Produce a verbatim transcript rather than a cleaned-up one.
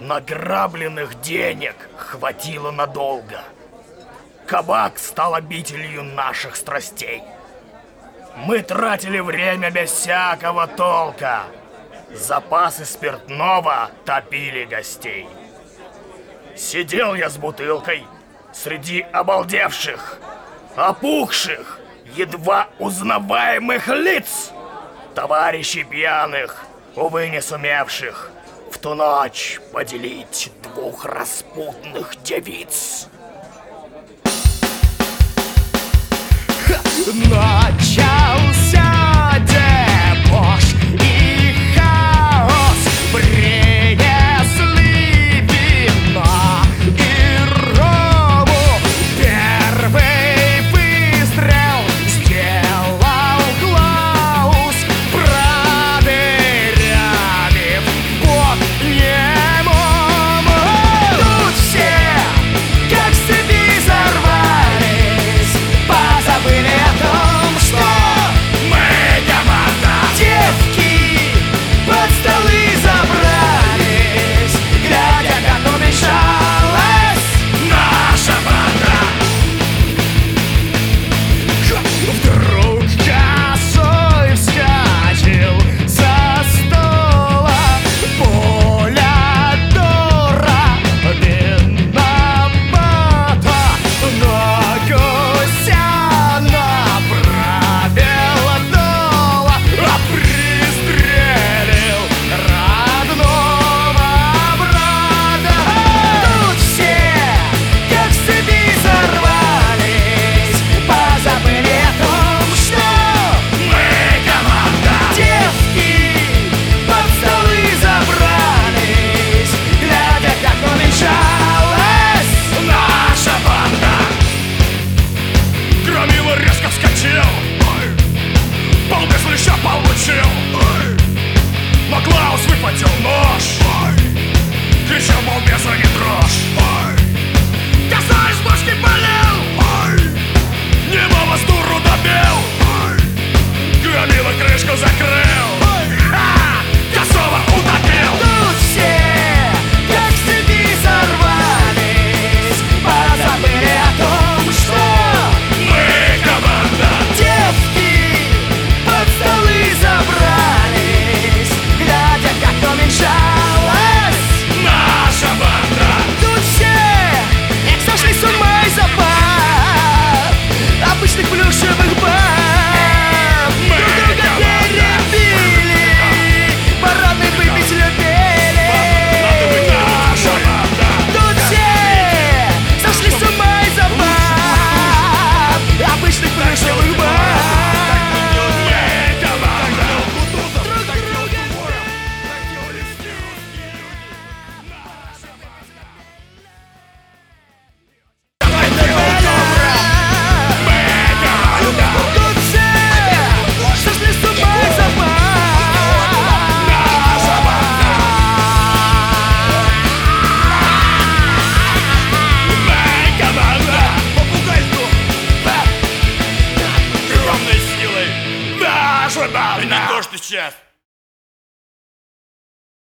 Награбленных денег хватило надолго. Кабак стал обителью наших страстей. Мы тратили время без всякого толка. Запасы спиртного топили гостей. Сидел я с бутылкой среди обалдевших, опухших, едва узнаваемых лиц, товарищей пьяных, увы, не сумевших в ту ночь поделить двух распутных девиц. Начался дебош и хаос. Принесли вина и рому. Первый выстрел сделал Клаус, продырявив бок немому. Тут все, как с цепи, сорвались, позабыли о том, что мы команда. Девки под столы забрались, глядя, как уменьшалась наша банда. Вдруг косой вскочил со стола Полядора виновата, но гуся направил дола, а пристрелил родного брата. Тут все, как с цепи, сорвались, позабыли о том, что мы команда. Девки под столы забрались, глядя, как уменьшалась наша банда. Громила резко вскочил, полбез леща получил, но Клаус выхватил нож, кричал балбеса не дрожь. Косой из башки болел, немого с дуру добил, Громила крышку закрыл, ха! Косого утопил. Тут все, как с цепи, сорвались, позабыли о том, что мы команда. Девки под столы забрались, глядя, как уменьшалась наша банда. Тут все, как сошли с ума из запах обычных плюшевых баб. Друг друга перебили, парадный выпить любили. Наша банда. Тут все сошли с ума из запах обычных плюшевых баб. Тут все сошли с ума из Огромной силой. наша И не банда. то, что сейчас.